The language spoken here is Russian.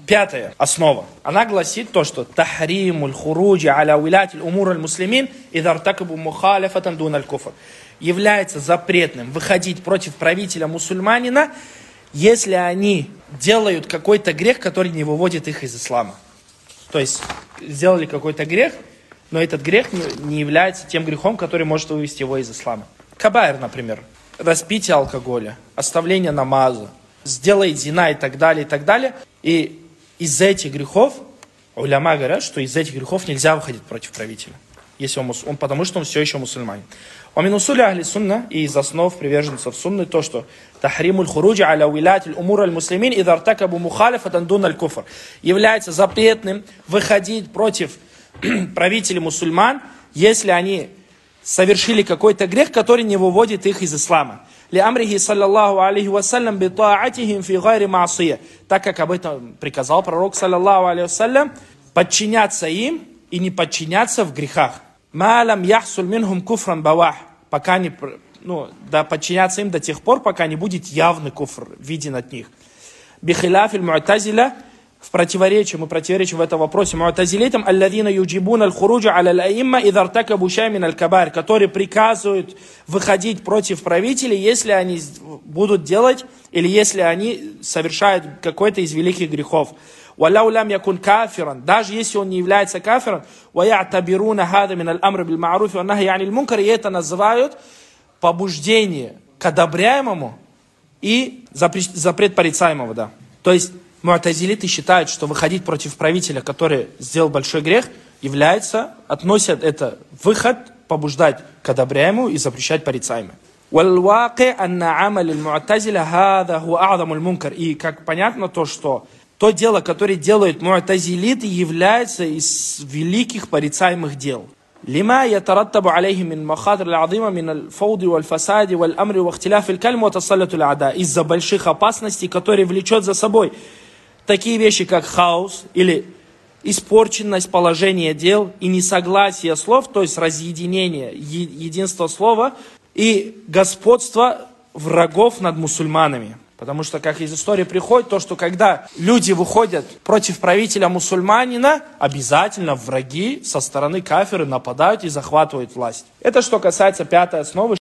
Пятая основа. Она гласит то, что тахримуль хуруджи аля уилятиль умур аль-муслимин идартакабу мухалифатан дун аль-куфр. Является запретным выходить против правителя мусульманина, если они делают какой-то грех, который не выводит их из ислама. То есть сделали какой-то грех, но этот грех не является тем грехом, который может вывести его из ислама. Кабаир, например, распитие алкоголя, оставление намаза, сделает зина и так далее, и так далее. И из-за этих грехов, уляма говорят, что из-за этих грехов нельзя выходить против правителя, если он, потому что он все еще мусульманин. Аминусули ахли сунна, и из основ приверженцев сунны то, что тахримуль хуруджи аля уилятиль умур аль-муслимин идартакабу мухалифатан дун аль-куфр, является запретным выходить против правителей мусульман, если они совершили какой-то грех, который не выводит их из ислама. لأمره صلى الله عليه وسلم بطاعتهم في غير معصية, так как об этом приказал пророк саллаллаху алейхи вассалям, подчиняться им и не подчиняться в грехах. ما لم يحصل منهم كفرا بواح, пока не, подчиняться им до тех пор, пока не будет явный куфр виден от них. بخلاف المعتزلة, в противоречии в этом вопросе муатазилитам, алладина юджибуна аль-хуруджа аля аль-аимма идha иртакабу шай'ан мин аль-кабаир, которые приказывают выходить против правителей, если они будут делать или если они совершают какой-то из великих грехов. Валау лам якун кафиран, даже если он не является кафиром, ва я'табируна хада мин аль-амр бил ма'руфи ва нахи аниль мункар, и это называют побуждение к одобряемому и запрет порицаемого, да. То есть муатазилиты считают, что выходить против правителя, который сделал большой грех, относят это выход, побуждать к одобряемому и запрещать порицаемому. И как понятно то, что то дело, которое делают муатазилиты, является из великих порицаемых дел. لما يترتب عليه من مخاطر العظيمة من الفوضى والفساد والأمر واختلاف الكلم وتسلط الأعداء, из-за больших опасностей, которые влечет за собой такие вещи, как хаос или испорченность положения дел и несогласие слов, то есть разъединение, единство слова и господство врагов над мусульманами. Потому что, как из истории приходит, то, что когда люди выходят против правителя мусульманина, обязательно враги со стороны кафиры нападают и захватывают власть. Это что касается пятой основы.